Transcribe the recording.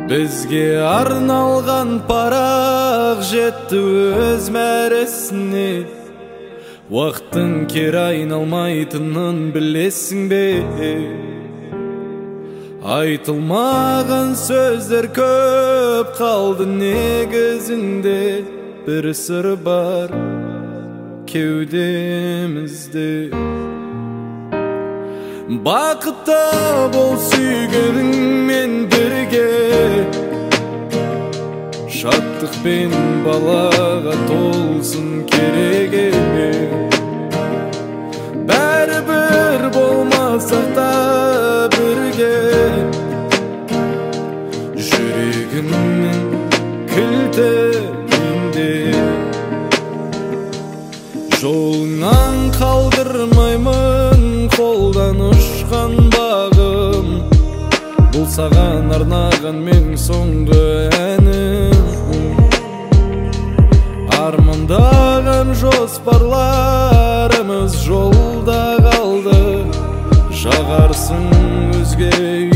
Бізге арналған парақ жетті өз мәресіне. Уақыттың кері айналмайтынын білесің бе? Айтылмаған сөздер көп қалды негізінде. Бір сыр бар кеудемізде. Бақытта бол сүйгеніңмен бірге, шаттықпен балаға толсын кереге. Бәрібір болмасақ та бірге, жүрегімнің кілті менде. Жолыңнан қалдырмаймын қолдан ұшқан бағым, бұл саған арнаған мен соңғы әнім. Армандаған жоспарларымыз жолда қалды, жағарсың өзге